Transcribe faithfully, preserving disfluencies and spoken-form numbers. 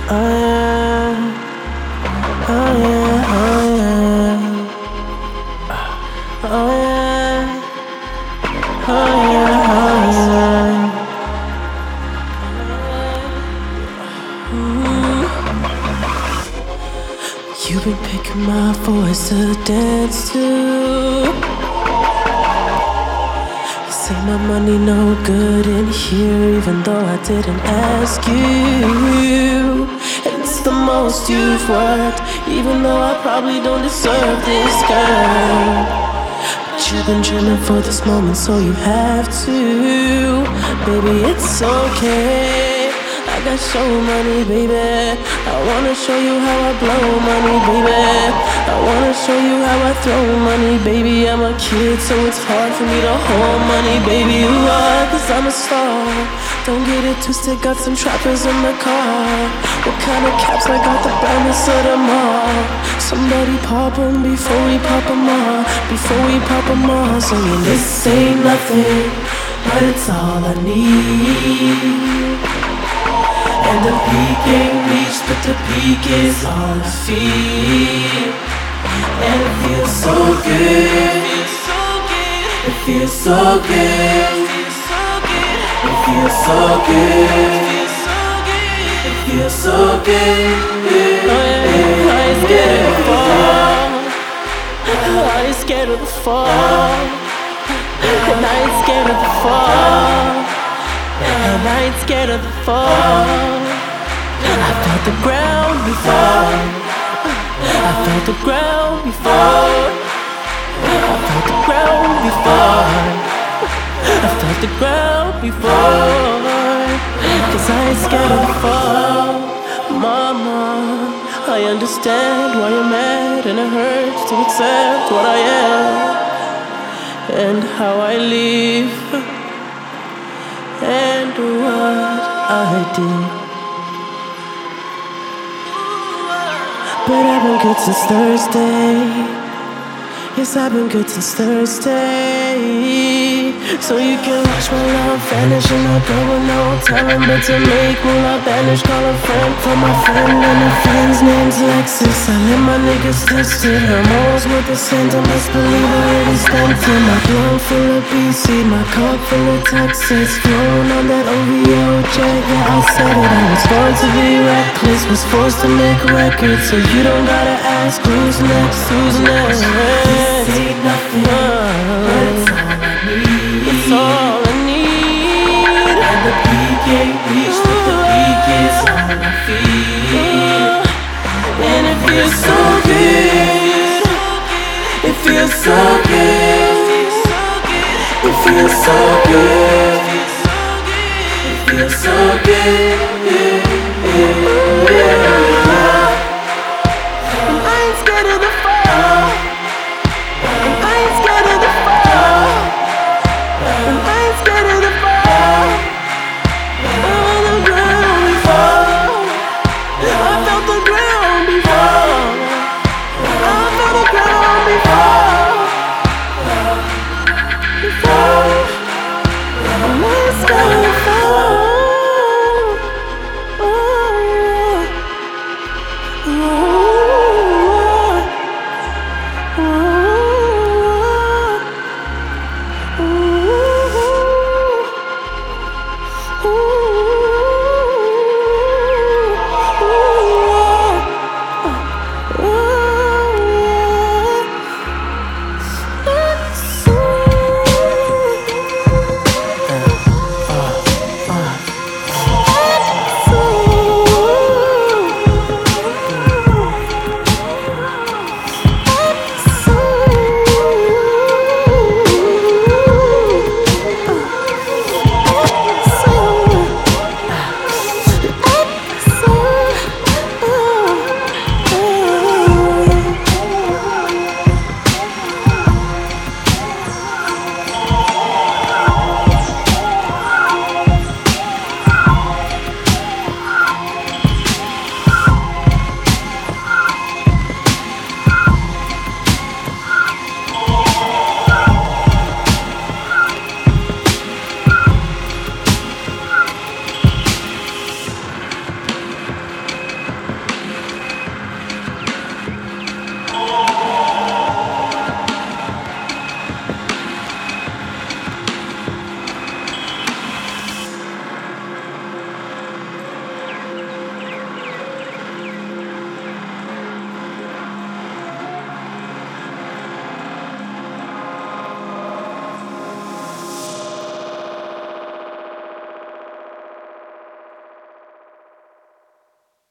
Oh yeah, oh yeah, oh yeah, oh yeah, oh yeah, oh yeah. Mm. You've been picking my voice to dance to. You say my money no good in here, even though I didn't ask you. It's the most you've worked, even though I probably don't deserve this, girl. But you've been dreaming for this moment, so you have to. Baby, it's okay. I got show money, baby. I wanna show you how I blow money, baby. I wanna show you how I throw money, baby. I'm a kid, so it's hard for me to hold money, baby. You are, cause I'm a star. Don't get it twisted, got some trappers in the car. What kind of caps? I got the brightness of them all. Somebody pop them before we pop them all. Before we pop them all. Saying this ain't nothing, but it's all I need. And the peak ain't reached, but the peak is all I feel. And it feels so good. It feels so good. It feels so good. It feels so good. Oh yeah, I ain't scared of the fall. I ain't scared of the fall. And I ain't scared of the fall. And I ain't scared of the fall. I felt the ground before. I felt the ground before. I felt the ground before. I felt the ground before. Cause I ain't scared of the fall. Mama, I understand why you're mad, and it hurts to accept what I am and how I live and what I did. But I've been good since Thursday. Yes, I've been good since Thursday. So you can watch my love vanish, and I'll go with no telling. But to make moolah banish, call a friend for my friend, and her friend's name's Lexus. I let my niggas tested. Her morals with the sentiments, believe it really stunted. My blood full of B C, my cup full of Texas. Flown on that O V O jet, yeah, I said it. I was born to be reckless, was forced to make records. So you don't gotta ask who's next, who's next. This ain't nothing, but it's all I need. It's all I need. And the peak ain't reached, but the peak is all I feel. And it feels so good. It feels so good. It feels so good. It feels so good.